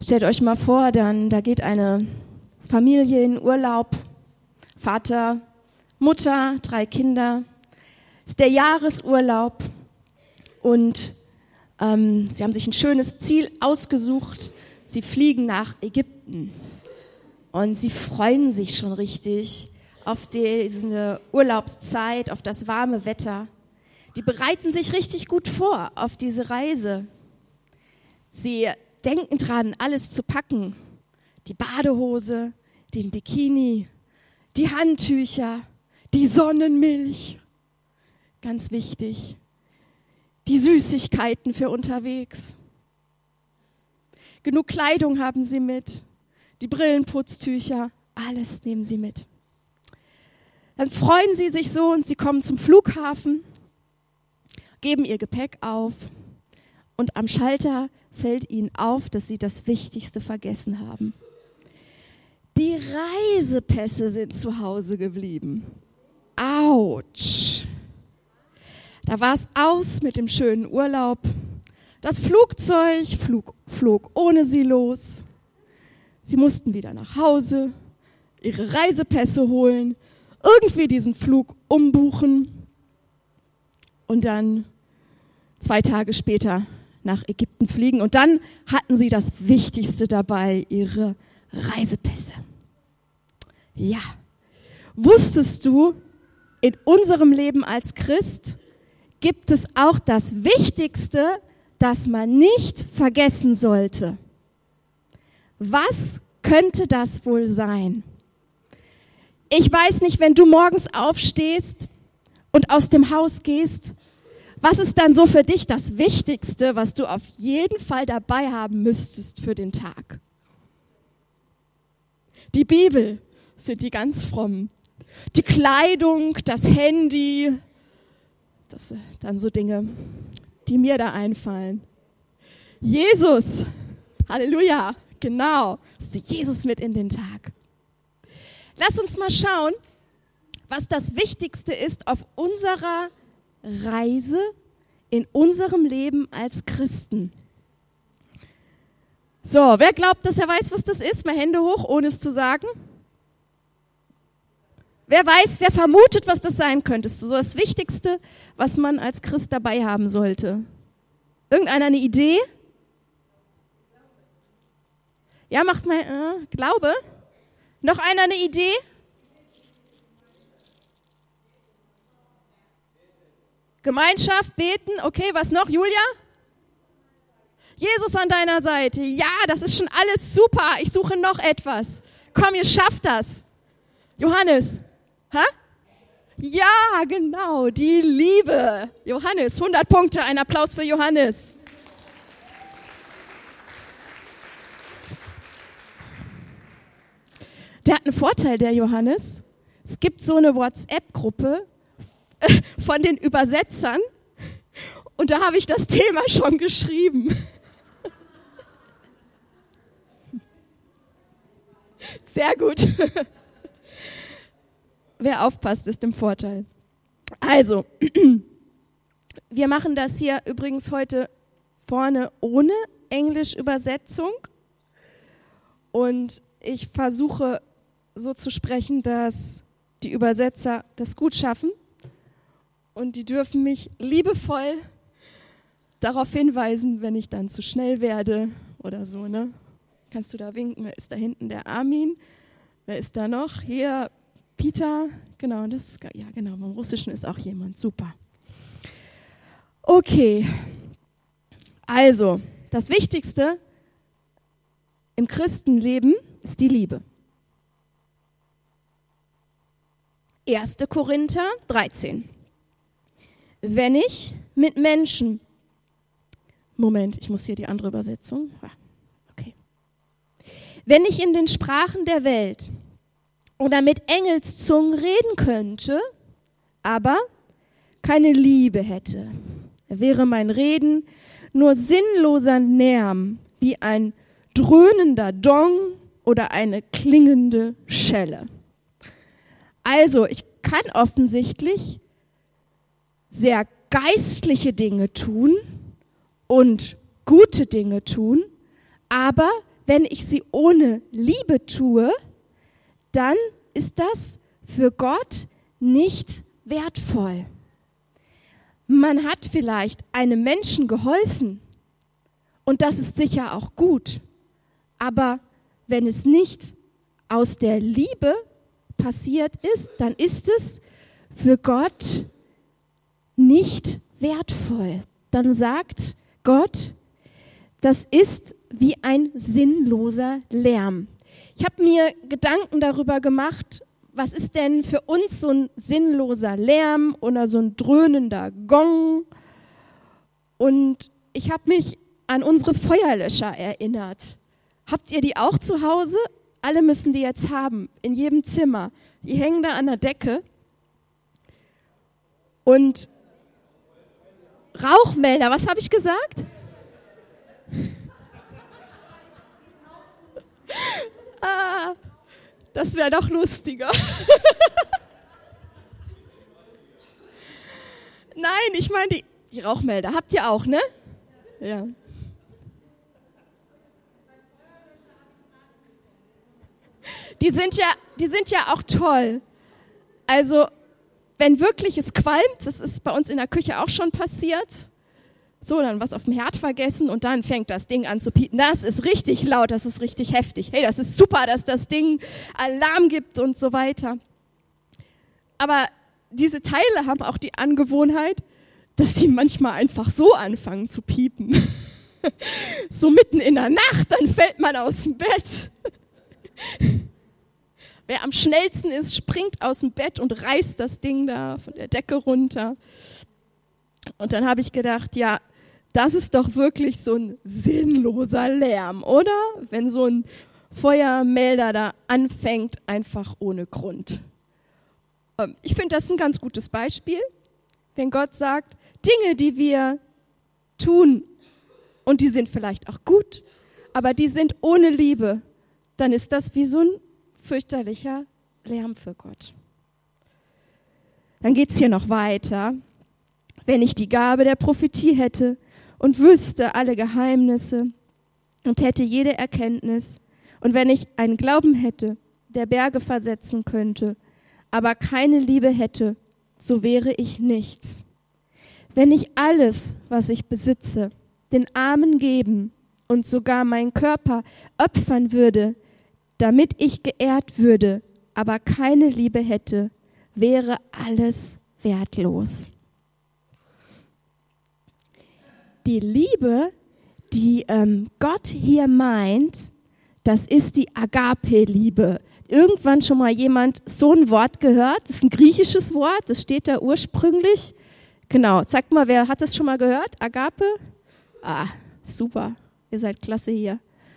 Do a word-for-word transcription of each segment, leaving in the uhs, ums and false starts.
Stellt euch mal vor, dann da geht eine Familie in Urlaub, Vater, Mutter, drei Kinder, ist der Jahresurlaub und ähm, sie haben sich ein schönes Ziel ausgesucht, sie fliegen nach Ägypten und sie freuen sich schon richtig auf diese Urlaubszeit, auf das warme Wetter. Die bereiten sich richtig gut vor auf diese Reise. Sie denken dran, alles zu packen, die Badehose, den Bikini, die Handtücher, die Sonnenmilch, ganz wichtig, die Süßigkeiten für unterwegs. Genug Kleidung haben sie mit, die Brillenputztücher, alles nehmen sie mit. Dann freuen sie sich so und sie kommen zum Flughafen, geben ihr Gepäck auf und am Schalter fällt ihnen auf, dass sie das Wichtigste vergessen haben. Die Reisepässe sind zu Hause geblieben. Autsch. Da war es aus mit dem schönen Urlaub. Das Flugzeug flog, flog ohne sie los. Sie mussten wieder nach Hause, ihre Reisepässe holen, irgendwie diesen Flug umbuchen und dann zwei Tage später nach Ägypten fliegen. Und dann hatten sie das Wichtigste dabei, ihre Reisepässe. Ja, wusstest du, in unserem Leben als Christ gibt es auch das Wichtigste, das man nicht vergessen sollte. Was könnte das wohl sein? Ich weiß nicht, wenn du morgens aufstehst und aus dem Haus gehst, was ist dann so für dich das Wichtigste, was du auf jeden Fall dabei haben müsstest für den Tag? Die Bibel sind die ganz frommen. Die Kleidung, das Handy, das sind dann so Dinge, die mir da einfallen. Jesus, Halleluja, genau, das ist Jesus mit in den Tag. Lass uns mal schauen, was das Wichtigste ist auf unserer Reise in unserem Leben als Christen. So, wer glaubt, dass er weiß, was das ist? Mal Hände hoch, ohne es zu sagen. Wer weiß, wer vermutet, was das sein könnte? Das ist so das Wichtigste, was man als Christ dabei haben sollte. Irgendeiner eine Idee? Ja, macht mal äh, Glaube. Noch einer eine Idee? Gemeinschaft, beten, okay, was noch, Julia? Jesus an deiner Seite, ja, das ist schon alles super, ich suche noch etwas. Komm, ihr schafft das. Johannes, hä? Ja, genau, die Liebe. Johannes, hundert Punkte, ein Applaus für Johannes. Der hat einen Vorteil, der Johannes. Es gibt so eine WhatsApp-Gruppe von den Übersetzern und da habe ich das Thema schon geschrieben. Sehr gut. Wer aufpasst, ist im Vorteil. Also, wir machen das hier übrigens heute vorne ohne Englisch-Übersetzung und ich versuche so zu sprechen, dass die Übersetzer das gut schaffen. Und die dürfen mich liebevoll darauf hinweisen, wenn ich dann zu schnell werde oder so, ne? Kannst du da winken? Wer ist da hinten? Der Armin. Wer ist da noch? Hier, Peter. Genau, das ist, ja genau, beim Russischen ist auch jemand. Super. Okay. Also, das Wichtigste im Christenleben ist die Liebe. erster Korinther dreizehn. Wenn ich mit Menschen, Moment, ich muss hier die andere Übersetzung, okay. Wenn ich in den Sprachen der Welt oder mit Engelszungen reden könnte, aber keine Liebe hätte, wäre mein Reden nur sinnloser Lärm wie ein dröhnender Dong oder eine klingende Schelle. Also, ich kann offensichtlich sehr geistliche Dinge tun und gute Dinge tun, aber wenn ich sie ohne Liebe tue, dann ist das für Gott nicht wertvoll. Man hat vielleicht einem Menschen geholfen und das ist sicher auch gut, aber wenn es nicht aus der Liebe passiert ist, dann ist es für Gott nicht wertvoll. Dann sagt Gott, das ist wie ein sinnloser Lärm. Ich habe mir Gedanken darüber gemacht, was ist denn für uns so ein sinnloser Lärm oder so ein dröhnender Gong? Und ich habe mich an unsere Feuerlöscher erinnert. Habt ihr die auch zu Hause? Alle müssen die jetzt haben, in jedem Zimmer. Die hängen da an der Decke. Und Rauchmelder, was habe ich gesagt? Ah, das wäre doch lustiger. Nein, ich meine die, die Rauchmelder. Habt ihr auch, ne? Ja. Die sind ja, die sind ja auch toll. Also, wenn wirklich es qualmt, das ist bei uns in der Küche auch schon passiert, so, dann was auf dem Herd vergessen und dann fängt das Ding an zu piepen. Das ist richtig laut, das ist richtig heftig. Hey, das ist super, dass das Ding Alarm gibt und so weiter. Aber diese Teile haben auch die Angewohnheit, dass die manchmal einfach so anfangen zu piepen. So mitten in der Nacht, dann fällt man aus dem Bett. Wer am schnellsten ist, springt aus dem Bett und reißt das Ding da von der Decke runter. Und dann habe ich gedacht, ja, das ist doch wirklich so ein sinnloser Lärm, oder? Wenn so ein Feuermelder da anfängt, einfach ohne Grund. Ähm, ich finde das ein ganz gutes Beispiel, wenn Gott sagt, Dinge, die wir tun, und die sind vielleicht auch gut, aber die sind ohne Liebe, dann ist das wie so ein fürchterlicher Lärm für Gott. Dann geht es hier noch weiter. Wenn ich die Gabe der Prophetie hätte und wüsste alle Geheimnisse und hätte jede Erkenntnis, und wenn ich einen Glauben hätte, der Berge versetzen könnte, aber keine Liebe hätte, so wäre ich nichts. Wenn ich alles, was ich besitze, den Armen geben und sogar meinen Körper opfern würde, damit ich geehrt würde, aber keine Liebe hätte, wäre alles wertlos. Die Liebe, die ähm, Gott hier meint, das ist die Agape-Liebe. Irgendwann schon mal jemand so ein Wort gehört? Das ist ein griechisches Wort, das steht da ursprünglich. Genau, zeigt mal, wer hat das schon mal gehört? Agape? Ah, super, ihr seid klasse hier.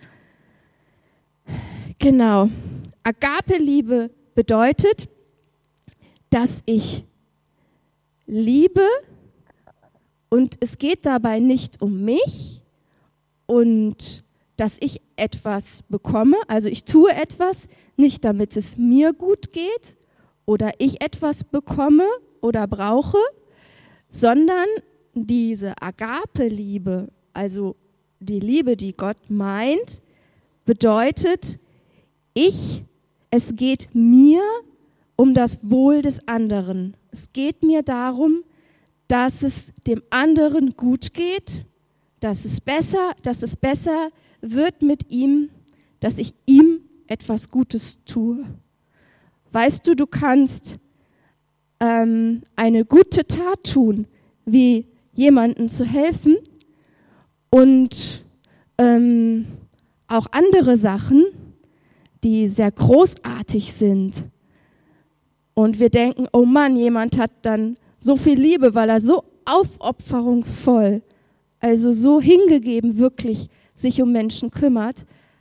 Genau, Agape-Liebe bedeutet, dass ich liebe und es geht dabei nicht um mich und dass ich etwas bekomme, also ich tue etwas, nicht damit es mir gut geht oder ich etwas bekomme oder brauche, sondern diese Agape-Liebe, also die Liebe, die Gott meint, bedeutet, ich, es geht mir um das Wohl des anderen. Es geht mir darum, dass es dem anderen gut geht, dass es besser, dass es besser wird mit ihm, dass ich ihm etwas Gutes tue. Weißt du, du kannst ähm, eine gute Tat tun, wie jemandem zu helfen und ähm, auch andere Sachen, die sehr großartig sind. Und wir denken, oh Mann, jemand hat dann so viel Liebe, weil er so aufopferungsvoll, also so hingegeben wirklich sich um Menschen kümmert.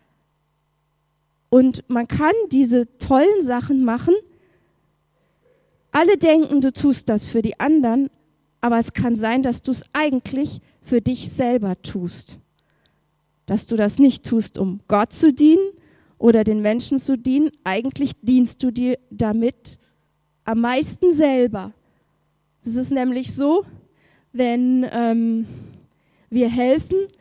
Und man kann diese tollen Sachen machen. Alle denken, du tust das für die anderen, aber es kann sein, dass du es eigentlich für dich selber tust. Dass du das nicht tust, um Gott zu dienen oder den Menschen zu dienen. Eigentlich dienst du dir damit am meisten selber. Es ist nämlich so, wenn ähm, wir helfen,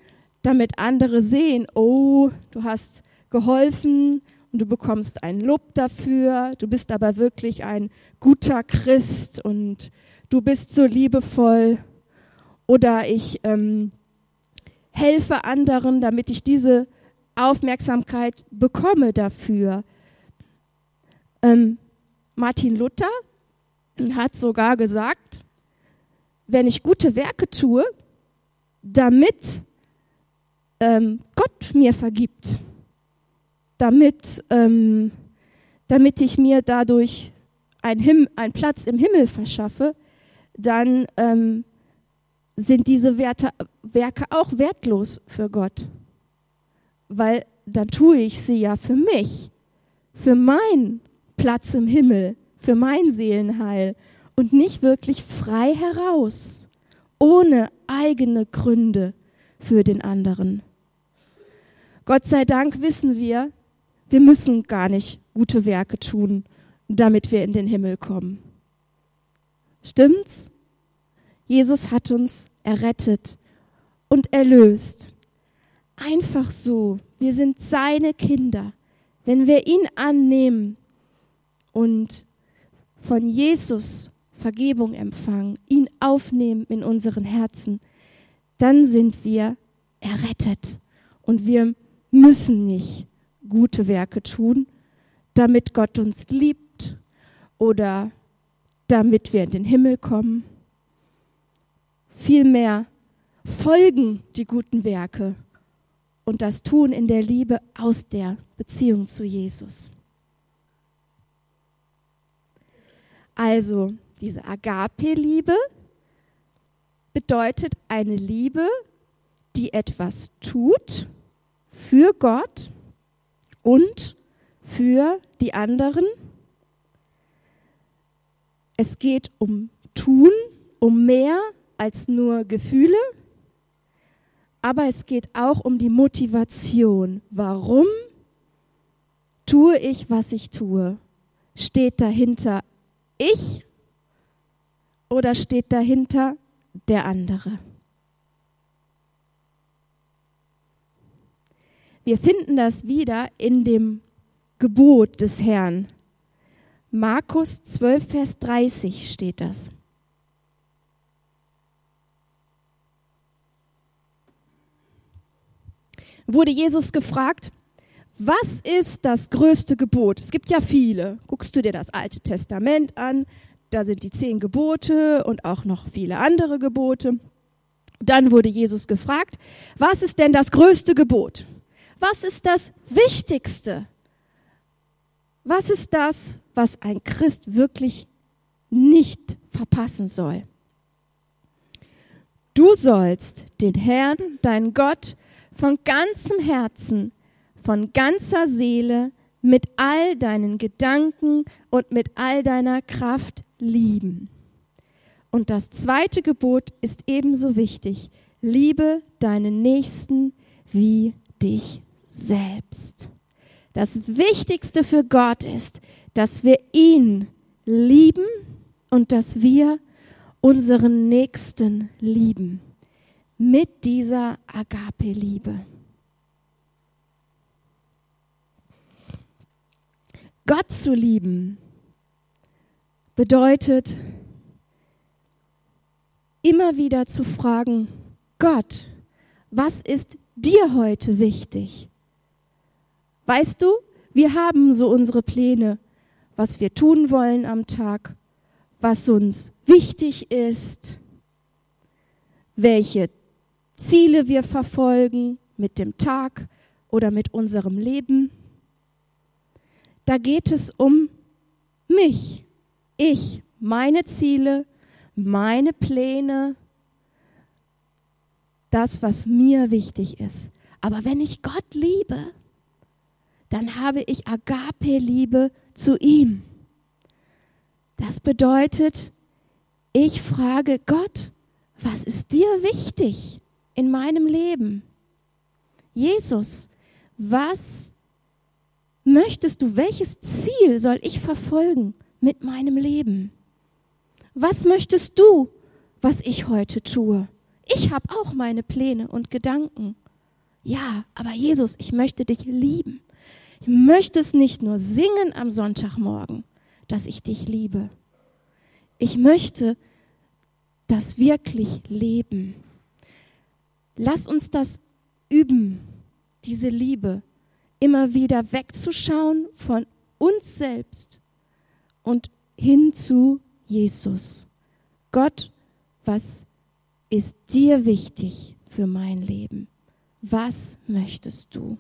damit andere sehen, oh, du hast geholfen und du bekommst ein Lob dafür, du bist aber wirklich ein guter Christ und du bist so liebevoll. Oder ich ähm, helfe anderen, damit ich diese Aufmerksamkeit bekomme dafür. Ähm, Martin Luther hat sogar gesagt, wenn ich gute Werke tue, damit ähm, Gott mir vergibt, damit, ähm, damit ich mir dadurch einen Him- einen Platz im Himmel verschaffe, dann ähm, sind diese Werte, Werke auch wertlos für Gott. Weil dann tue ich sie ja für mich, für meinen Platz im Himmel, für mein Seelenheil und nicht wirklich frei heraus, ohne eigene Gründe für den anderen. Gott sei Dank wissen wir, wir müssen gar nicht gute Werke tun, damit wir in den Himmel kommen. Stimmt's? Jesus hat uns errettet und erlöst. Einfach so. Wir sind seine Kinder. Wenn wir ihn annehmen und von Jesus Vergebung empfangen, ihn aufnehmen in unseren Herzen, dann sind wir errettet. Und wir müssen nicht gute Werke tun, damit Gott uns liebt oder damit wir in den Himmel kommen. Vielmehr folgen die guten Werke und das tun in der Liebe aus der Beziehung zu Jesus. Also diese Agape-Liebe bedeutet eine Liebe, die etwas tut für Gott und für die anderen. Es geht um Tun, um mehr als nur Gefühle, aber es geht auch um die Motivation. Warum tue ich, was ich tue? Steht dahinter ich oder steht dahinter der andere? Wir finden das wieder in dem Gebot des Herrn. Markus zwölf, Vers dreißig steht das. Wurde Jesus gefragt, was ist das größte Gebot? Es gibt ja viele. Guckst du dir das Alte Testament an, da sind die zehn Gebote und auch noch viele andere Gebote. Dann wurde Jesus gefragt, was ist denn das größte Gebot? Was ist das Wichtigste? Was ist das, was ein Christ wirklich nicht verpassen soll? Du sollst den Herrn, deinen Gott, von ganzem Herzen, von ganzer Seele, mit all deinen Gedanken und mit all deiner Kraft lieben. Und das zweite Gebot ist ebenso wichtig. Liebe deinen Nächsten wie dich selbst. Das Wichtigste für Gott ist, dass wir ihn lieben und dass wir unseren Nächsten lieben. Mit dieser Agape-Liebe. Gott zu lieben bedeutet, immer wieder zu fragen, Gott, was ist dir heute wichtig? Weißt du, wir haben so unsere Pläne, was wir tun wollen am Tag, was uns wichtig ist, welche Ziele wir verfolgen mit dem Tag oder mit unserem Leben. Da geht es um mich, ich, meine Ziele, meine Pläne, das, was mir wichtig ist. Aber wenn ich Gott liebe, dann habe ich Agape-Liebe zu ihm. Das bedeutet, ich frage Gott, was ist dir wichtig in meinem Leben? Jesus, was möchtest du, welches Ziel soll ich verfolgen mit meinem Leben? Was möchtest du, was ich heute tue? Ich habe auch meine Pläne und Gedanken. Ja, aber Jesus, ich möchte dich lieben. Ich möchte es nicht nur singen am Sonntagmorgen, dass ich dich liebe. Ich möchte das wirklich leben. Lass uns das üben, diese Liebe, immer wieder wegzuschauen von uns selbst und hin zu Jesus. Gott, was ist dir wichtig für mein Leben? Was möchtest du?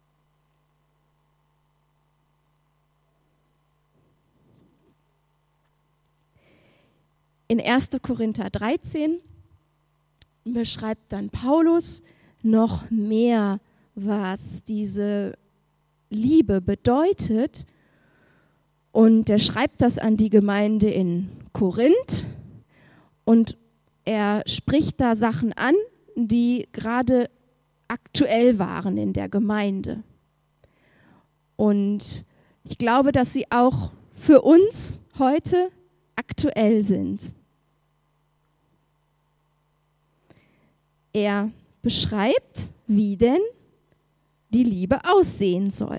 In erster Korinther dreizehn beschreibt dann Paulus noch mehr, was diese Liebe bedeutet. Und er schreibt das an die Gemeinde in Korinth und er spricht da Sachen an, die gerade aktuell waren in der Gemeinde. Und ich glaube, dass sie auch für uns heute aktuell sind. Er beschreibt, wie denn die Liebe aussehen soll.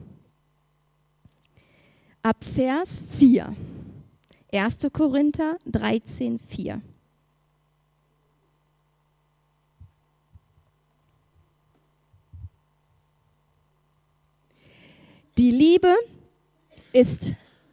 Ab Vers vier. erster Korinther dreizehn, vier. Die Liebe ist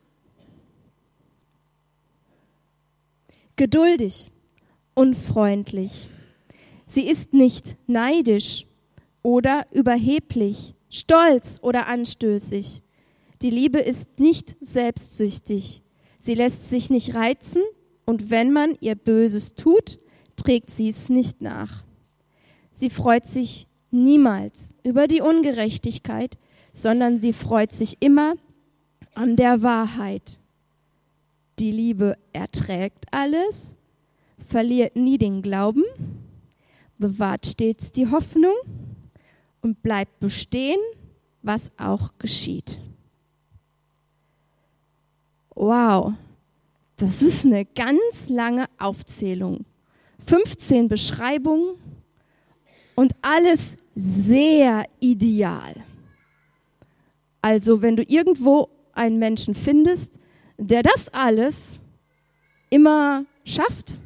geduldig und freundlich. Sie ist nicht neidisch oder überheblich, stolz oder anstößig. Die Liebe ist nicht selbstsüchtig. Sie lässt sich nicht reizen und wenn man ihr Böses tut, trägt sie es nicht nach. Sie freut sich niemals über die Ungerechtigkeit, sondern sie freut sich immer an der Wahrheit. Die Liebe erträgt alles, verliert nie den Glauben, bewahrt stets die Hoffnung und bleibt bestehen, was auch geschieht. Wow, das ist eine ganz lange Aufzählung. fünfzehn Beschreibungen und alles sehr ideal. Also wenn du irgendwo einen Menschen findest, der das alles immer schafft,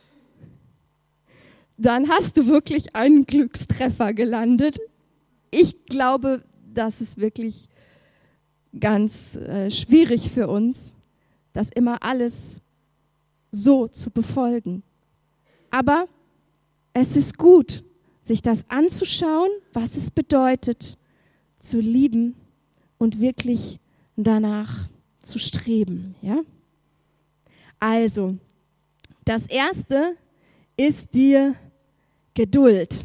dann hast du wirklich einen Glückstreffer gelandet. Ich glaube, das ist wirklich ganz äh, schwierig für uns, das immer alles so zu befolgen. Aber es ist gut, sich das anzuschauen, was es bedeutet, zu lieben und wirklich danach zu streben. Ja? Also, das Erste ist die Geduld.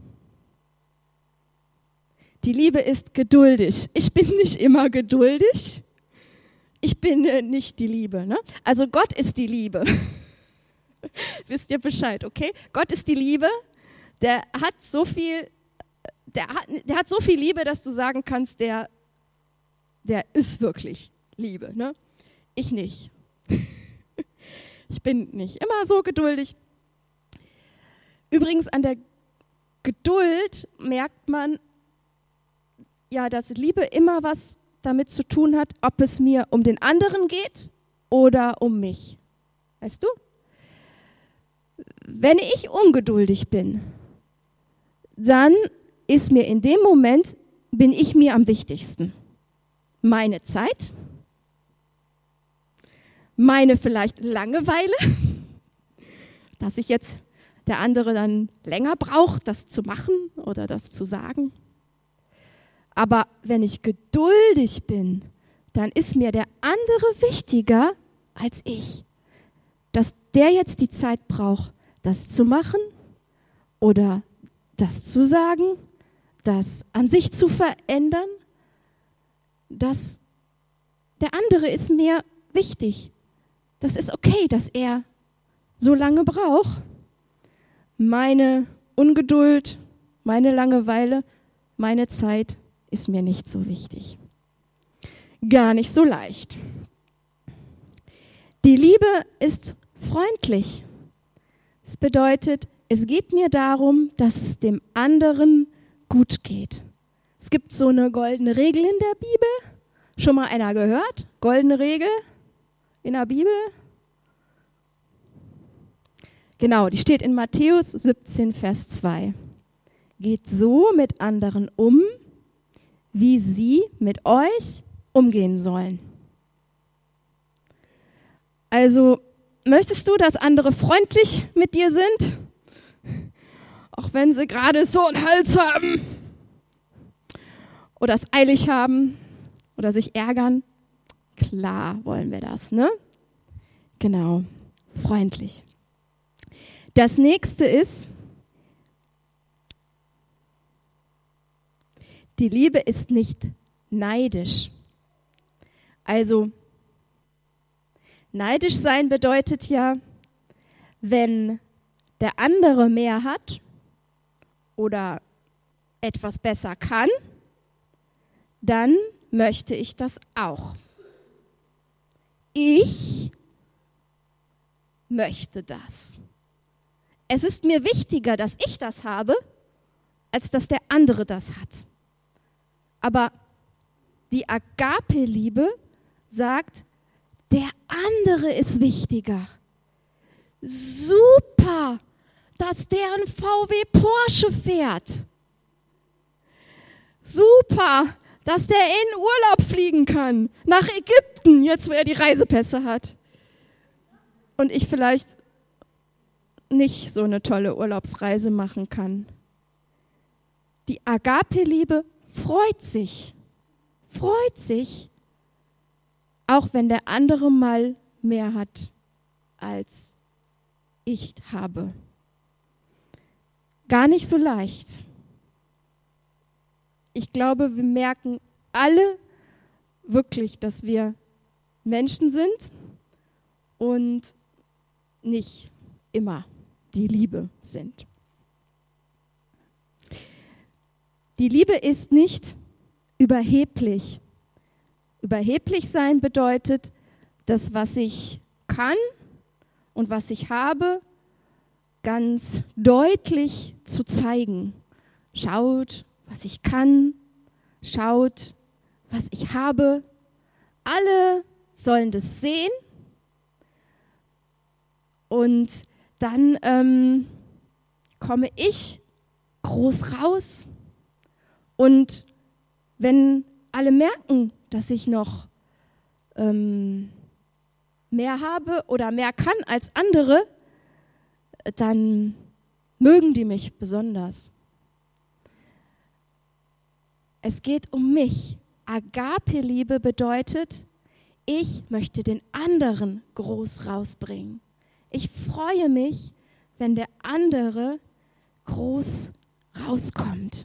Die Liebe ist geduldig. Ich bin nicht immer geduldig. Ich bin äh, nicht die Liebe. Ne? Also Gott ist die Liebe. Wisst ihr Bescheid, okay? Gott ist die Liebe. Der hat so viel, der hat, der hat so viel Liebe, dass du sagen kannst, der, der ist wirklich Liebe. Ne? Ich nicht. Ich bin nicht immer so geduldig. Übrigens an der Geduld merkt man, ja, dass Liebe immer was damit zu tun hat, ob es mir um den anderen geht oder um mich. Weißt du? Wenn ich ungeduldig bin, dann ist mir in dem Moment, bin ich mir am wichtigsten. Meine Zeit, meine vielleicht Langeweile, dass ich jetzt der andere dann länger braucht, das zu machen oder das zu sagen. Aber wenn ich geduldig bin, dann ist mir der andere wichtiger als ich. Dass der jetzt die Zeit braucht, das zu machen oder das zu sagen, das an sich zu verändern, dass der andere ist mir wichtig. Das ist okay, dass er so lange braucht. Meine Ungeduld, meine Langeweile, meine Zeit ist mir nicht so wichtig. Gar nicht so leicht. Die Liebe ist freundlich. Das bedeutet, es geht mir darum, dass es dem anderen gut geht. Es gibt so eine goldene Regel in der Bibel. Schon mal einer gehört? Goldene Regel in der Bibel? Genau, die steht in Matthäus siebzehn, Vers zwei. Geht so mit anderen um, wie sie mit euch umgehen sollen. Also, möchtest du, dass andere freundlich mit dir sind? Auch wenn sie gerade so einen Hals haben oder es eilig haben oder sich ärgern? Klar wollen wir das, ne? Genau, freundlich. Das nächste ist, die Liebe ist nicht neidisch. Also, neidisch sein bedeutet ja, wenn der andere mehr hat oder etwas besser kann, dann möchte ich das auch. Ich möchte das. Es ist mir wichtiger, dass ich das habe, als dass der andere das hat. Aber die Agape-Liebe sagt, der andere ist wichtiger. Super, dass der einen V W Porsche fährt. Super, dass der in Urlaub fliegen kann, nach Ägypten, jetzt wo er die Reisepässe hat. Und ich vielleicht nicht so eine tolle Urlaubsreise machen kann. Die Agape-Liebe freut sich, freut sich, auch wenn der andere mal mehr hat, als ich habe. Gar nicht so leicht. Ich glaube, wir merken alle wirklich, dass wir Menschen sind und nicht immer die Liebe sind. Die Liebe ist nicht überheblich. Überheblich sein bedeutet, das, was ich kann und was ich habe, ganz deutlich zu zeigen. Schaut, was ich kann, schaut, was ich habe. Alle sollen das sehen und dann ähm, komme ich groß raus. Und wenn alle merken, dass ich noch ähm, mehr habe oder mehr kann als andere, dann mögen die mich besonders. Es geht um mich. Agape-Liebe bedeutet, ich möchte den anderen groß rausbringen. Ich freue mich, wenn der andere groß rauskommt.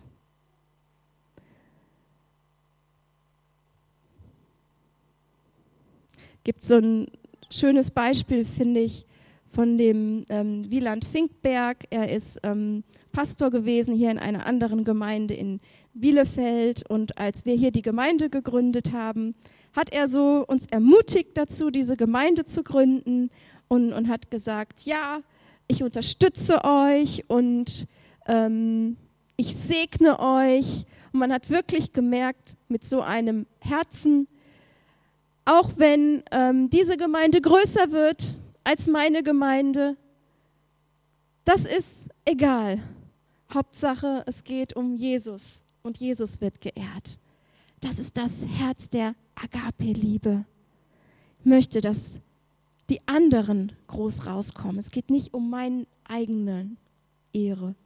Gibt so ein schönes Beispiel, finde ich, von dem ähm, Wieland Finkberg. Er ist ähm, Pastor gewesen hier in einer anderen Gemeinde in Bielefeld. Und als wir hier die Gemeinde gegründet haben, hat er so uns ermutigt dazu, diese Gemeinde zu gründen und, und hat gesagt, ja, ich unterstütze euch und ähm, ich segne euch. Und man hat wirklich gemerkt, mit so einem Herzen, auch wenn ähm, diese Gemeinde größer wird als meine Gemeinde, das ist egal. Hauptsache, es geht um Jesus und Jesus wird geehrt. Das ist das Herz der Agape-Liebe. Ich möchte, dass die anderen groß rauskommen. Es geht nicht um meine eigene Ehre.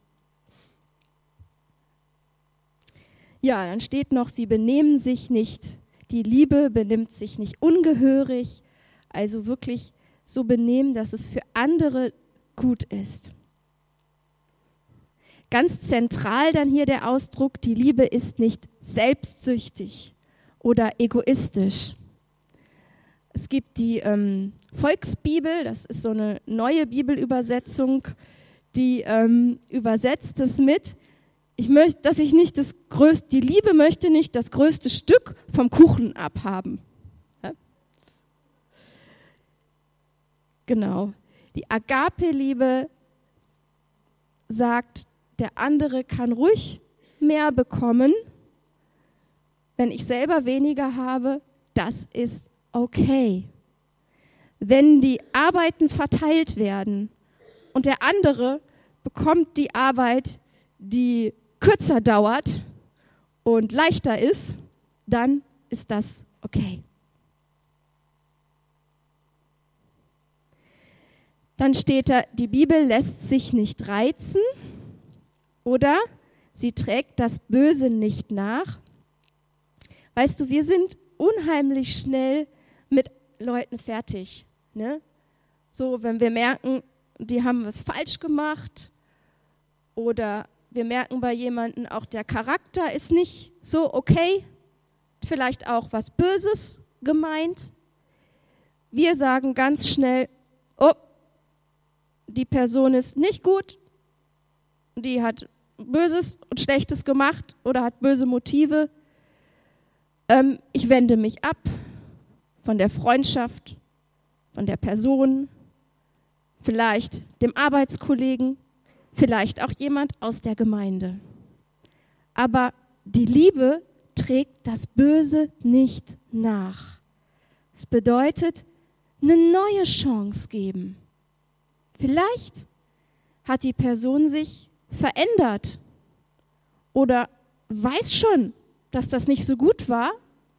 Ja, dann steht noch, sie benehmen sich nicht. Die Liebe benimmt sich nicht ungehörig, also wirklich so benehmen, dass es für andere gut ist. Ganz zentral dann hier der Ausdruck, die Liebe ist nicht selbstsüchtig oder egoistisch. Es gibt die ähm, Volksbibel, das ist so eine neue Bibelübersetzung, die ähm, übersetzt es mit, ich möchte, dass ich nicht das größte, die Liebe möchte nicht das größte Stück vom Kuchen abhaben. Ja? Genau. Die Agape-Liebe sagt, der andere kann ruhig mehr bekommen, wenn ich selber weniger habe, das ist okay. Wenn die Arbeiten verteilt werden und der andere bekommt die Arbeit, die kürzer dauert und leichter ist, dann ist das okay. Dann steht da, die Bibel lässt sich nicht reizen oder sie trägt das Böse nicht nach. Weißt du, wir sind unheimlich schnell mit Leuten fertig. Ne? So, wenn wir merken, die haben was falsch gemacht oder wir merken bei jemandem auch, der Charakter ist nicht so okay, vielleicht auch was Böses gemeint. Wir sagen ganz schnell, oh, die Person ist nicht gut, die hat Böses und Schlechtes gemacht oder hat böse Motive. Ähm, ich wende mich ab von der Freundschaft, von der Person, vielleicht dem Arbeitskollegen, vielleicht auch jemand aus der Gemeinde. Aber die Liebe trägt das Böse nicht nach. Es bedeutet, eine neue Chance geben. Vielleicht hat die Person sich verändert oder weiß schon, dass das nicht so gut war.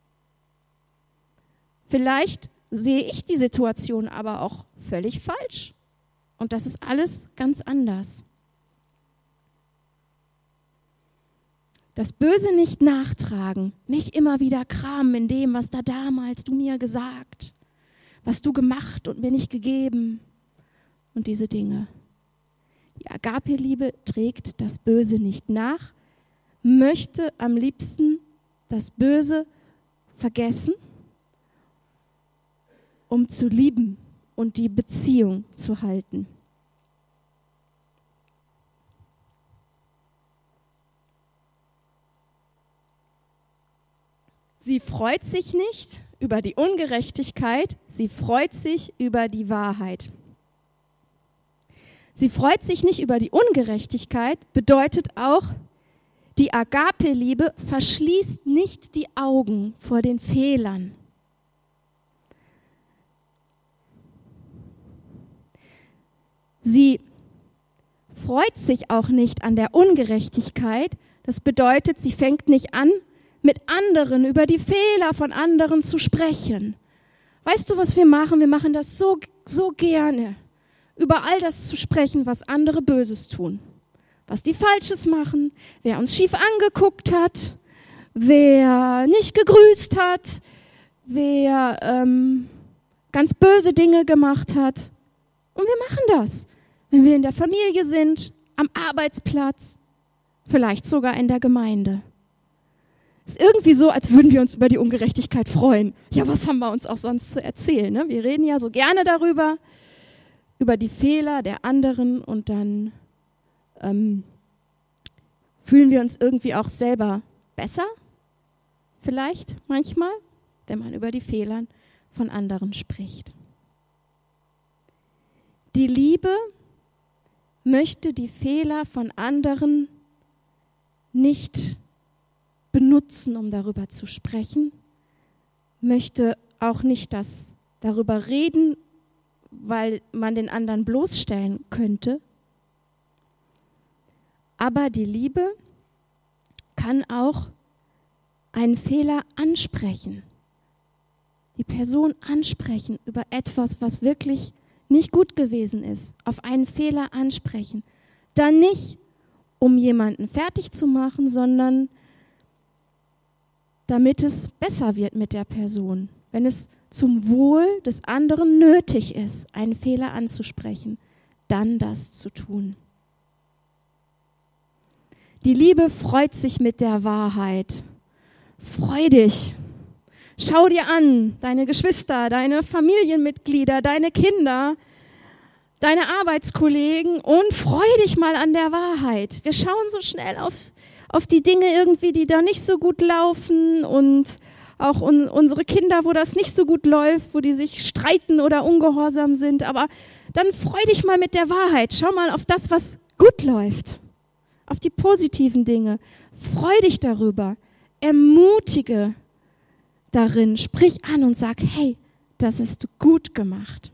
Vielleicht sehe ich die Situation aber auch völlig falsch. Und das ist alles ganz anders. Das Böse nicht nachtragen, nicht immer wieder kramen in dem, was da damals du mir gesagt, was du gemacht und mir nicht gegeben und diese Dinge. Die Agape-Liebe trägt das Böse nicht nach, möchte am liebsten das Böse vergessen, um zu lieben und die Beziehung zu halten. Sie freut sich nicht über die Ungerechtigkeit, sie freut sich über die Wahrheit. Sie freut sich nicht über die Ungerechtigkeit, bedeutet auch, die Agape-Liebe verschließt nicht die Augen vor den Fehlern. Sie freut sich auch nicht an der Ungerechtigkeit. Das bedeutet, sie fängt nicht an, mit anderen über die Fehler von anderen zu sprechen. Weißt du, was wir machen? Wir machen das so, so gerne, über all das zu sprechen, was andere Böses tun. Was die Falsches machen, wer uns schief angeguckt hat, wer nicht gegrüßt hat, wer ähm, ganz böse Dinge gemacht hat. Und wir machen das, wenn wir in der Familie sind, am Arbeitsplatz, vielleicht sogar in der Gemeinde. Es ist irgendwie so, als würden wir uns über die Ungerechtigkeit freuen. Ja, was haben wir uns auch sonst zu erzählen? Ne? Wir reden ja so gerne darüber, über die Fehler der anderen und dann ähm, fühlen wir uns irgendwie auch selber besser, vielleicht manchmal, wenn man über die Fehler von anderen spricht. Die Liebe möchte die Fehler von anderen nicht benutzen, um darüber zu sprechen, möchte auch nicht das darüber reden, weil man den anderen bloßstellen könnte. Aber die Liebe kann auch einen Fehler ansprechen, die Person ansprechen über etwas, was wirklich nicht gut gewesen ist, auf einen Fehler ansprechen. Dann nicht, um jemanden fertig zu machen, sondern damit es besser wird mit der Person. Wenn es zum Wohl des anderen nötig ist, einen Fehler anzusprechen, dann das zu tun. Die Liebe freut sich mit der Wahrheit. Freu dich. Schau dir an, deine Geschwister, deine Familienmitglieder, deine Kinder, deine Arbeitskollegen und freu dich mal an der Wahrheit. Wir schauen so schnell auf, auf die Dinge irgendwie, die da nicht so gut laufen und auch un, unsere Kinder, wo das nicht so gut läuft, wo die sich streiten oder ungehorsam sind. Aber dann freu dich mal mit der Wahrheit. Schau mal auf das, was gut läuft, auf die positiven Dinge. Freu dich darüber. Ermutige darin. Sprich an und sag, hey, das hast du gut gemacht.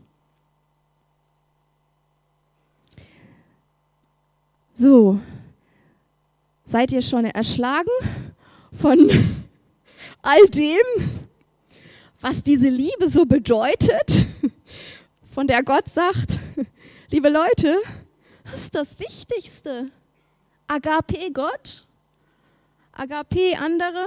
So, seid ihr schon erschlagen von all dem, was diese Liebe so bedeutet, von der Gott sagt, liebe Leute, das ist das Wichtigste. Agape Gott, Agape andere.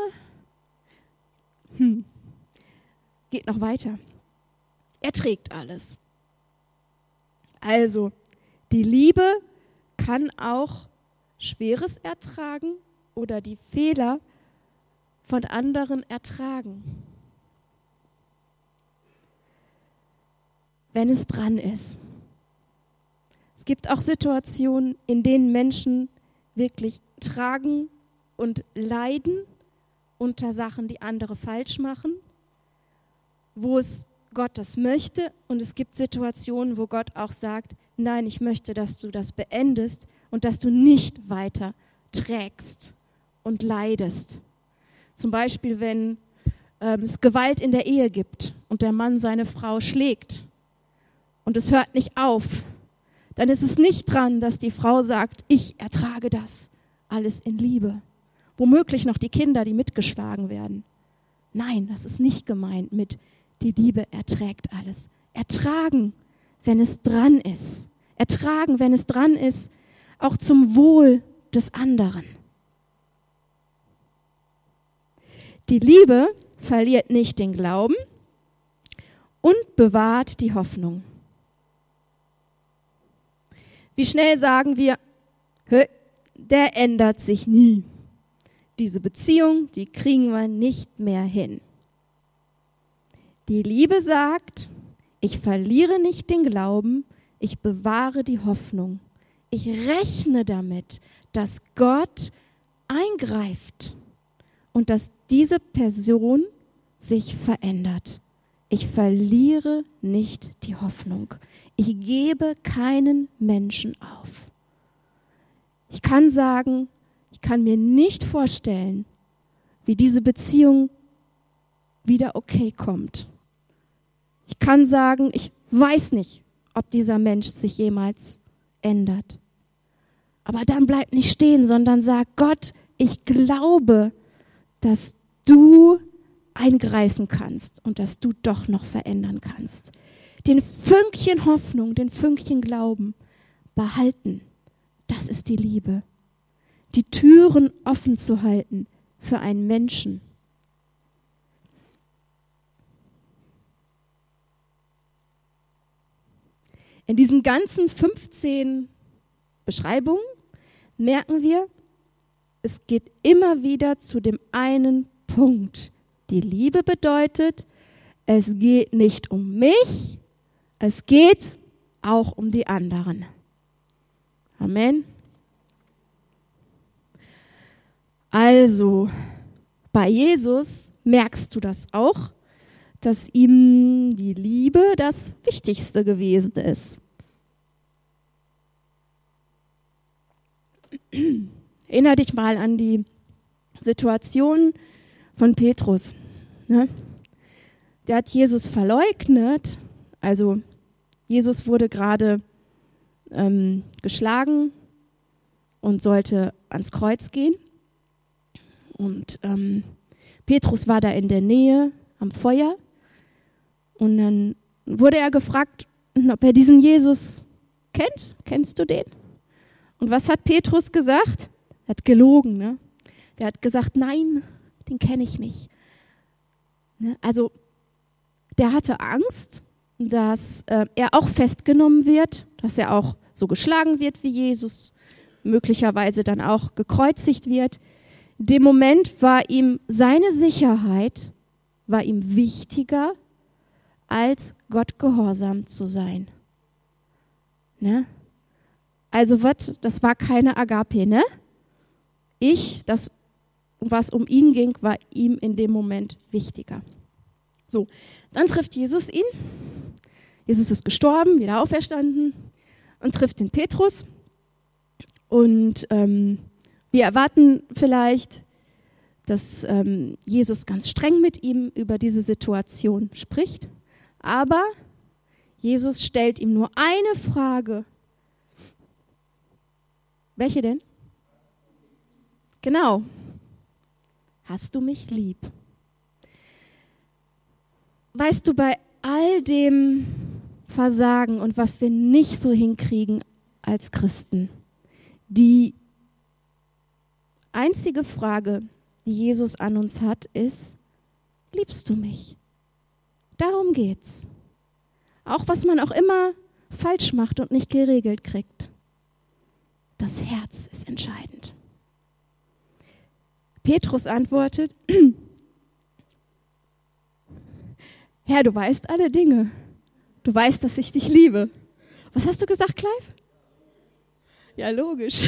Hm. Geht noch weiter. Er trägt alles. Also, die Liebe kann auch Schweres ertragen oder die Fehler von anderen ertragen. Wenn es dran ist. Es gibt auch Situationen, in denen Menschen wirklich tragen und leiden unter Sachen, die andere falsch machen, wo es Gott das möchte, und es gibt Situationen, wo Gott auch sagt, nein, ich möchte, dass du das beendest und dass du nicht weiter trägst und leidest. Zum Beispiel, wenn ähm, es Gewalt in der Ehe gibt und der Mann seine Frau schlägt und es hört nicht auf, dann ist es nicht dran, dass die Frau sagt, ich ertrage das, alles in Liebe. Womöglich noch die Kinder, die mitgeschlagen werden. Nein, das ist nicht gemeint mit, die Liebe erträgt alles. Ertragen, wenn es dran ist. Ertragen, wenn es dran ist, auch zum Wohl des anderen. Die Liebe verliert nicht den Glauben und bewahrt die Hoffnung. Wie schnell sagen wir, der ändert sich nie. Diese Beziehung, die kriegen wir nicht mehr hin. Die Liebe sagt, ich verliere nicht den Glauben, ich bewahre die Hoffnung. Ich rechne damit, dass Gott eingreift und dass diese Person sich verändert. Ich verliere nicht die Hoffnung. Ich gebe keinen Menschen auf. Ich kann sagen, ich kann mir nicht vorstellen, wie diese Beziehung wieder okay kommt. Ich kann sagen, ich weiß nicht, ob dieser Mensch sich jemals ändert. Aber dann bleib nicht stehen, sondern sag, Gott, ich glaube, dass du eingreifen kannst und dass du doch noch verändern kannst. Den Fünkchen Hoffnung, den Fünkchen Glauben behalten, das ist die Liebe. Die Türen offen zu halten für einen Menschen. In diesen ganzen fünfzehn Beschreibungen merken wir, es geht immer wieder zu dem einen Punkt. Die Liebe bedeutet, es geht nicht um mich, es geht auch um die anderen. Amen. Also, bei Jesus merkst du das auch, dass ihm die Liebe das Wichtigste gewesen ist. Erinner dich mal an die Situation von Petrus. Ne? Der hat Jesus verleugnet, also Jesus wurde gerade ähm, geschlagen und sollte ans Kreuz gehen. Und ähm, Petrus war da in der Nähe am Feuer. Und dann wurde er gefragt, ob er diesen Jesus kennt. Kennst du den? Und was hat Petrus gesagt? Er hat gelogen. Ne? Der hat gesagt, nein, den kenne ich nicht. Ne? Also der hatte Angst, dass äh, er auch festgenommen wird, dass er auch so geschlagen wird wie Jesus, möglicherweise dann auch gekreuzigt wird. In dem Moment war ihm seine Sicherheit, war ihm wichtiger, als Gott gehorsam zu sein. Ne? Also was, das war keine Agape, ne? Ich, das, was um ihn ging, war ihm in dem Moment wichtiger. So, dann trifft Jesus ihn. Jesus ist gestorben, wieder auferstanden und trifft den Petrus und ähm, Wir erwarten vielleicht, dass ähm, Jesus ganz streng mit ihm über diese Situation spricht, aber Jesus stellt ihm nur eine Frage. Welche denn? Genau. Hast du mich lieb? Weißt du, bei all dem Versagen und was wir nicht so hinkriegen als Christen, die einzige Frage, die Jesus an uns hat, ist, liebst du mich? Darum geht's. Auch was man auch immer falsch macht und nicht geregelt kriegt. Das Herz ist entscheidend. Petrus antwortet, Herr, du weißt alle Dinge. Du weißt, dass ich dich liebe. Was hast du gesagt, Clive? Ja, logisch.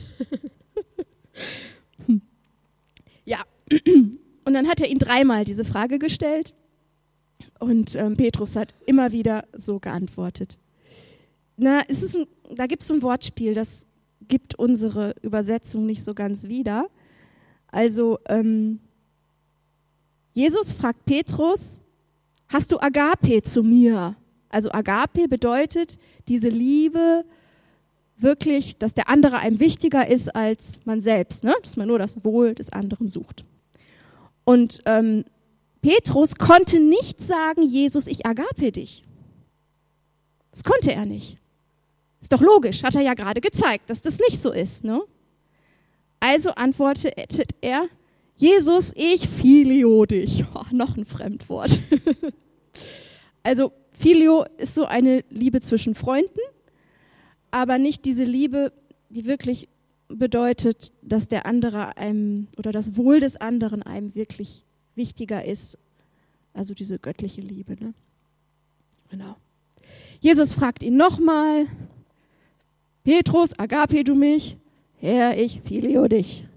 Ja, und dann hat er ihn dreimal diese Frage gestellt und ähm, Petrus hat immer wieder so geantwortet. Na, es ist ein, da gibt es ein Wortspiel, das gibt unsere Übersetzung nicht so ganz wieder. Also, ähm, Jesus fragt Petrus, hast du Agape zu mir? Also Agape bedeutet diese Liebe, wirklich, dass der andere einem wichtiger ist als man selbst, ne? Dass man nur das Wohl des anderen sucht. Und ähm, Petrus konnte nicht sagen, Jesus, ich agape dich. Das konnte er nicht. Ist doch logisch, hat er ja gerade gezeigt, dass das nicht so ist, ne? Also antwortet er, Jesus, ich phileo dich. Oh, noch ein Fremdwort. Also Phileo ist so eine Liebe zwischen Freunden, aber nicht diese Liebe, die wirklich bedeutet, dass der andere einem oder das Wohl des anderen einem wirklich wichtiger ist. Also diese göttliche Liebe. Ne? Genau. Jesus fragt ihn nochmal, Petrus, agape du mich? Herr, ich phileo dich.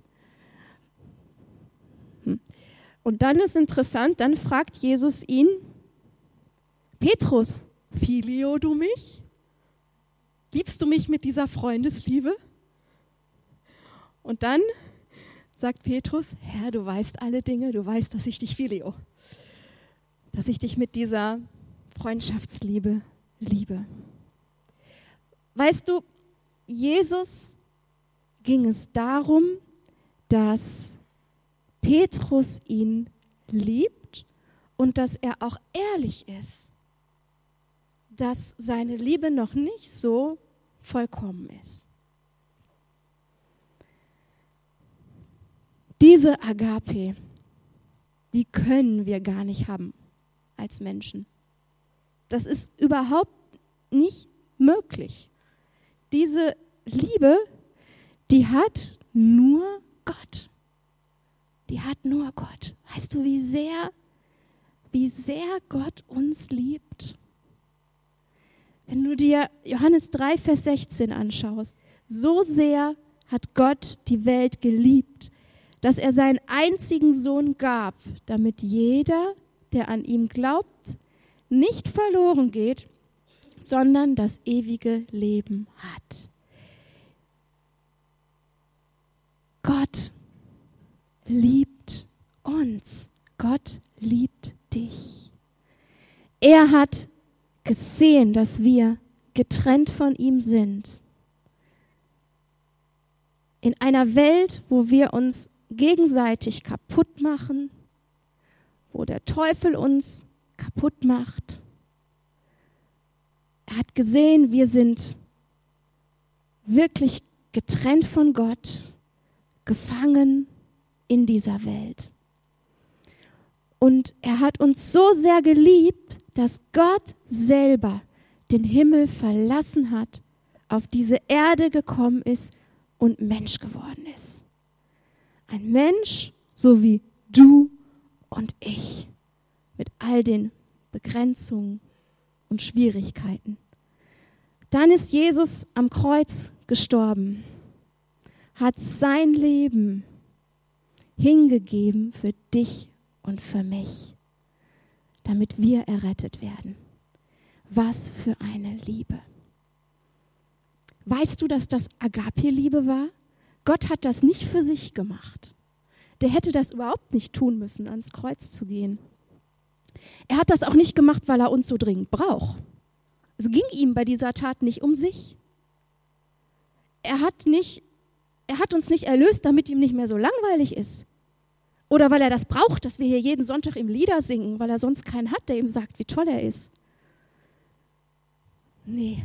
Hm. Und dann ist interessant, dann fragt Jesus ihn, Petrus, phileo du mich? Liebst du mich mit dieser Freundesliebe? Und dann sagt Petrus, Herr, du weißt alle Dinge, du weißt, dass ich dich phileo. Dass ich dich mit dieser Freundschaftsliebe liebe. Weißt du, Jesus ging es darum, dass Petrus ihn liebt und dass er auch ehrlich ist, dass seine Liebe noch nicht so vollkommen ist. Diese Agape, die können wir gar nicht haben als Menschen. Das ist überhaupt nicht möglich. Diese Liebe, die hat nur Gott. Die hat nur Gott. Weißt du, wie sehr, wie sehr Gott uns liebt? Wenn du dir Johannes drei, Vers sechzehn anschaust, so sehr hat Gott die Welt geliebt, dass er seinen einzigen Sohn gab, damit jeder, der an ihm glaubt, nicht verloren geht, sondern das ewige Leben hat. Gott liebt uns. Gott liebt dich. Er hat gesehen, dass wir getrennt von ihm sind. In einer Welt, wo wir uns gegenseitig kaputt machen, wo der Teufel uns kaputt macht. Er hat gesehen, wir sind wirklich getrennt von Gott, gefangen in dieser Welt. Und er hat uns so sehr geliebt, dass Gott selber den Himmel verlassen hat, auf diese Erde gekommen ist und Mensch geworden ist. Ein Mensch, so wie du und ich, mit all den Begrenzungen und Schwierigkeiten. Dann ist Jesus am Kreuz gestorben, hat sein Leben hingegeben für dich und für mich, damit wir errettet werden. Was für eine Liebe. Weißt du, dass das Agape-Liebe war? Gott hat das nicht für sich gemacht. Der hätte das überhaupt nicht tun müssen, ans Kreuz zu gehen. Er hat das auch nicht gemacht, weil er uns so dringend braucht. Es ging ihm bei dieser Tat nicht um sich. Er hat, nicht, er hat uns nicht erlöst, damit ihm nicht mehr so langweilig ist. Oder weil er das braucht, dass wir hier jeden Sonntag ihm Lieder singen, weil er sonst keinen hat, der ihm sagt, wie toll er ist. Nee.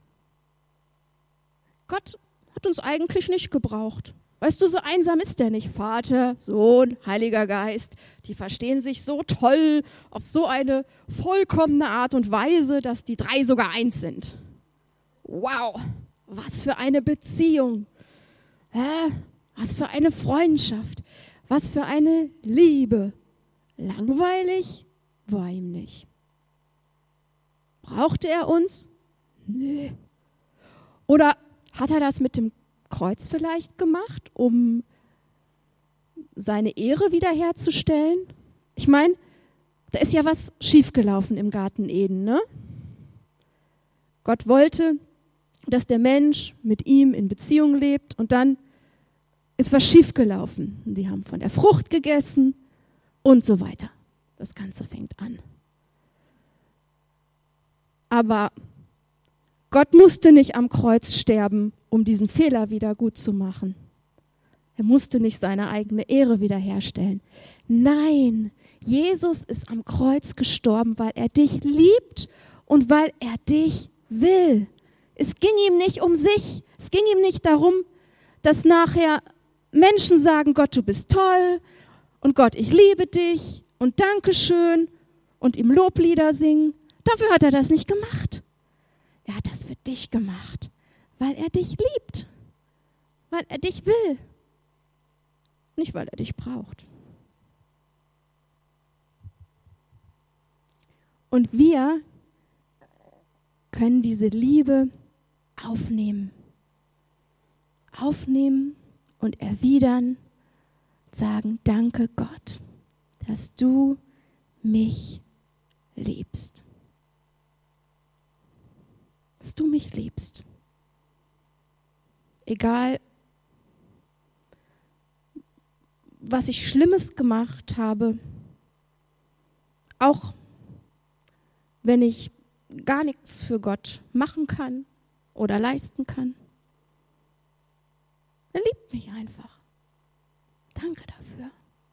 Gott hat uns eigentlich nicht gebraucht. Weißt du, so einsam ist der nicht. Vater, Sohn, Heiliger Geist, die verstehen sich so toll auf so eine vollkommene Art und Weise, dass die drei sogar eins sind. Wow, was für eine Beziehung. Hä? Was für eine Freundschaft. Was für eine Liebe. Langweilig war ihm nicht. Brauchte er uns? Nee. Oder hat er das mit dem Kreuz vielleicht gemacht, um seine Ehre wiederherzustellen? Ich meine, da ist ja was schiefgelaufen im Garten Eden, ne? Gott wollte, dass der Mensch mit ihm in Beziehung lebt und dann ist was schiefgelaufen. Sie haben von der Frucht gegessen und so weiter. Das Ganze fängt an. Aber Gott musste nicht am Kreuz sterben, um diesen Fehler wieder gut zu machen. Er musste nicht seine eigene Ehre wiederherstellen. Nein, Jesus ist am Kreuz gestorben, weil er dich liebt und weil er dich will. Es ging ihm nicht um sich. Es ging ihm nicht darum, dass nachher Menschen sagen, Gott, du bist toll und Gott, ich liebe dich und Dankeschön und ihm Loblieder singen. Dafür hat er das nicht gemacht. Er hat das für dich gemacht, weil er dich liebt, weil er dich will, nicht weil er dich braucht. Und wir können diese Liebe aufnehmen, aufnehmen und erwidern, sagen, danke Gott, dass du mich liebst. Dass du mich liebst. Egal, was ich Schlimmes gemacht habe, auch wenn ich gar nichts für Gott machen kann oder leisten kann. Er liebt mich einfach. Danke dafür.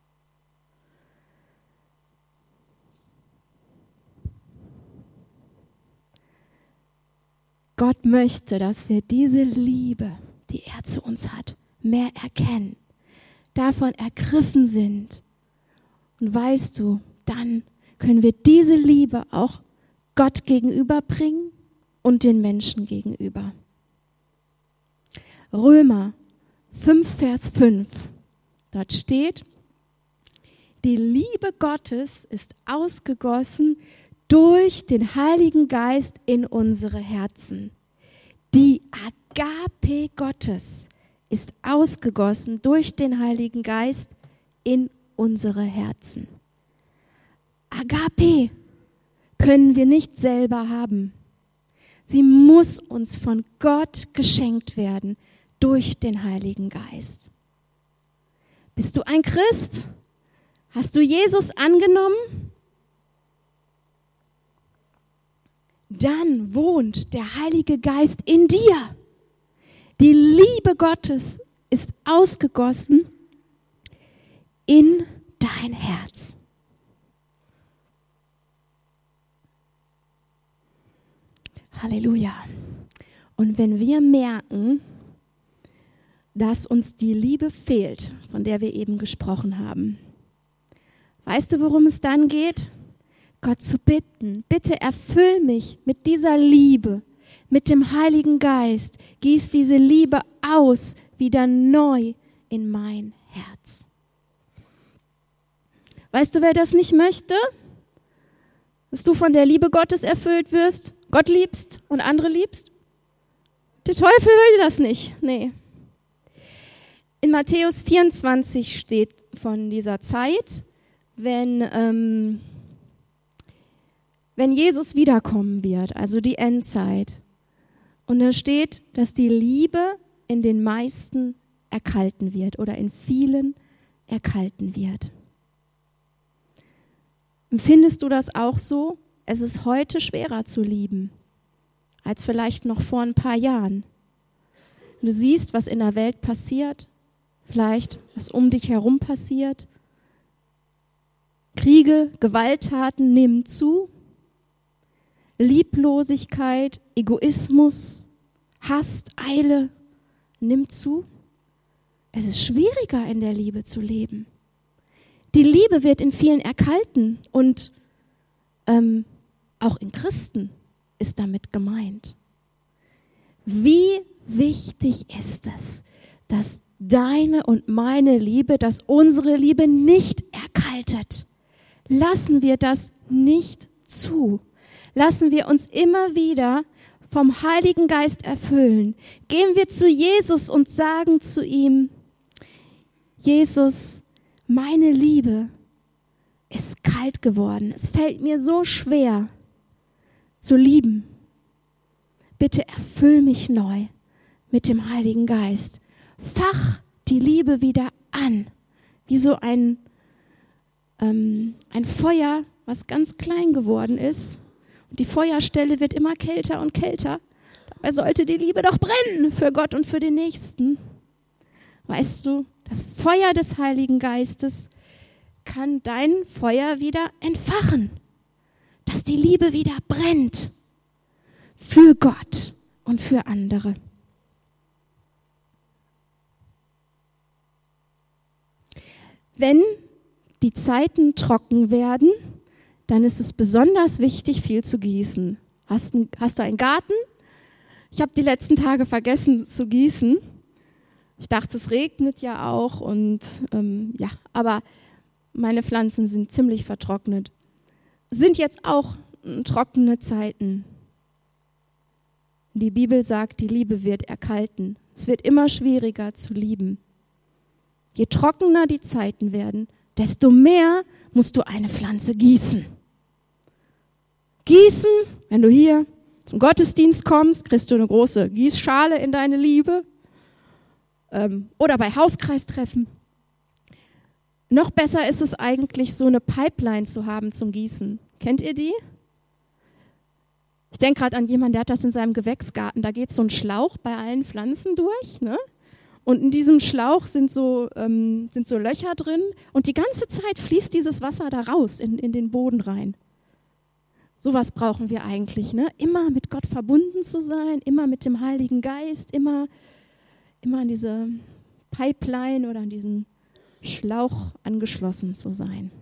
Gott möchte, dass wir diese Liebe, die er zu uns hat, mehr erkennen, davon ergriffen sind. Und weißt du, dann können wir diese Liebe auch Gott gegenüberbringen und den Menschen gegenüber. Römer fünf, Vers fünf, dort steht, die Liebe Gottes ist ausgegossen durch den Heiligen Geist in unsere Herzen. Die Agape Gottes ist ausgegossen durch den Heiligen Geist in unsere Herzen. Agape können wir nicht selber haben. Sie muss uns von Gott geschenkt werden durch den Heiligen Geist. Bist du ein Christ? Hast du Jesus angenommen? Dann wohnt der Heilige Geist in dir. Die Liebe Gottes ist ausgegossen in dein Herz. Halleluja. Und wenn wir merken, dass uns die Liebe fehlt, von der wir eben gesprochen haben, weißt du, worum es dann geht? Gott zu bitten, bitte erfüll mich mit dieser Liebe, mit dem Heiligen Geist. Gieß diese Liebe aus, wieder neu in mein Herz. Weißt du, wer das nicht möchte? Dass du von der Liebe Gottes erfüllt wirst, Gott liebst und andere liebst? Der Teufel will das nicht, nee. In Matthäus vierundzwanzig steht von dieser Zeit, wenn... Ähm, wenn Jesus wiederkommen wird, also die Endzeit. Und da steht, dass die Liebe in den meisten erkalten wird oder in vielen erkalten wird. Empfindest du das auch so? Es ist heute schwerer zu lieben, als vielleicht noch vor ein paar Jahren. Du siehst, was in der Welt passiert, vielleicht was um dich herum passiert. Kriege, Gewalttaten nehmen zu. Lieblosigkeit, Egoismus, Hass, Eile nimmt zu. Es ist schwieriger, in der Liebe zu leben. Die Liebe wird in vielen erkalten und ähm, auch in Christen ist damit gemeint. Wie wichtig ist es, dass deine und meine Liebe, dass unsere Liebe nicht erkaltet. Lassen wir das nicht zu. Lassen wir uns immer wieder vom Heiligen Geist erfüllen. Gehen wir zu Jesus und sagen zu ihm, Jesus, meine Liebe ist kalt geworden. Es fällt mir so schwer zu lieben. Bitte erfüll mich neu mit dem Heiligen Geist. Fach die Liebe wieder an, wie so ein, ähm, ein Feuer, was ganz klein geworden ist. Und die Feuerstelle wird immer kälter und kälter. Dabei sollte die Liebe doch brennen für Gott und für den Nächsten. Weißt du, das Feuer des Heiligen Geistes kann dein Feuer wieder entfachen, dass die Liebe wieder brennt für Gott und für andere. Wenn die Zeiten trocken werden, dann ist es besonders wichtig, viel zu gießen. Hast, ein, hast du einen Garten? Ich habe die letzten Tage vergessen zu gießen. Ich dachte, es regnet ja auch und ähm, ja, aber meine Pflanzen sind ziemlich vertrocknet. Sind jetzt auch äh, trockene Zeiten. Die Bibel sagt, die Liebe wird erkalten. Es wird immer schwieriger zu lieben. Je trockener die Zeiten werden, desto mehr musst du eine Pflanze gießen. Gießen, wenn du hier zum Gottesdienst kommst, kriegst du eine große Gießschale in deine Liebe. Ähm, oder bei Hauskreistreffen. Noch besser ist es eigentlich, so eine Pipeline zu haben zum Gießen. Kennt ihr die? Ich denke gerade an jemanden, der hat das in seinem Gewächsgarten. Da geht so ein Schlauch bei allen Pflanzen durch, ne? Und in diesem Schlauch sind so, ähm, sind so Löcher drin und die ganze Zeit fließt dieses Wasser da raus in, in den Boden rein. Sowas brauchen wir eigentlich, ne? Immer mit Gott verbunden zu sein, immer mit dem Heiligen Geist, immer, immer an diese Pipeline oder an diesen Schlauch angeschlossen zu sein.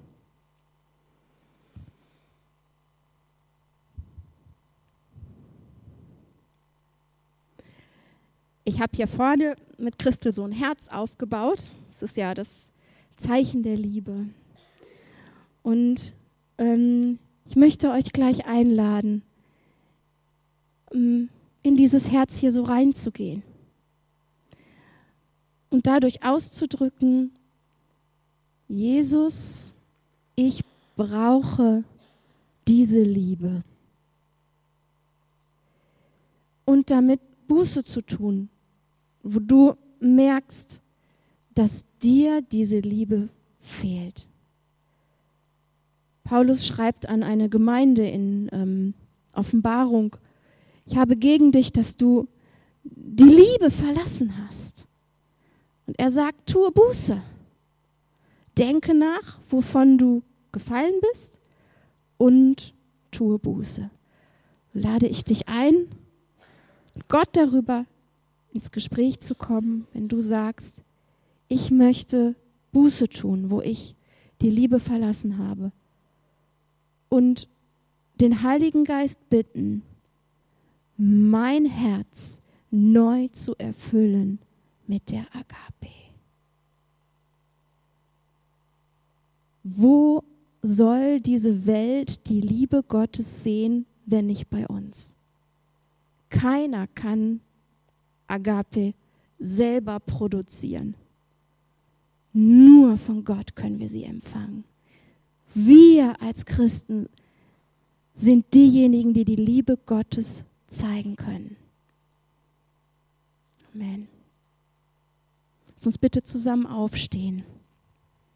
Ich habe hier vorne mit Christel so ein Herz aufgebaut. Das ist ja das Zeichen der Liebe. Und ähm, ich möchte euch gleich einladen, ähm, in dieses Herz hier so reinzugehen. Und dadurch auszudrücken, Jesus, ich brauche diese Liebe. Und damit Buße zu tun, wo du merkst, dass dir diese Liebe fehlt. Paulus schreibt an eine Gemeinde in ähm, Offenbarung, ich habe gegen dich, dass du die Liebe verlassen hast. Und er sagt, tue Buße. Denke nach, wovon du gefallen bist und tue Buße. Lade ich dich ein, mit Gott darüber ins Gespräch zu kommen, wenn du sagst, ich möchte Buße tun, wo ich die Liebe verlassen habe. Und den Heiligen Geist bitten, mein Herz neu zu erfüllen mit der Agape. Wo soll diese Welt die Liebe Gottes sehen, wenn nicht bei uns? Keiner kann Agape selber produzieren. Nur von Gott können wir sie empfangen. Wir als Christen sind diejenigen, die die Liebe Gottes zeigen können. Amen. Lass uns bitte zusammen aufstehen.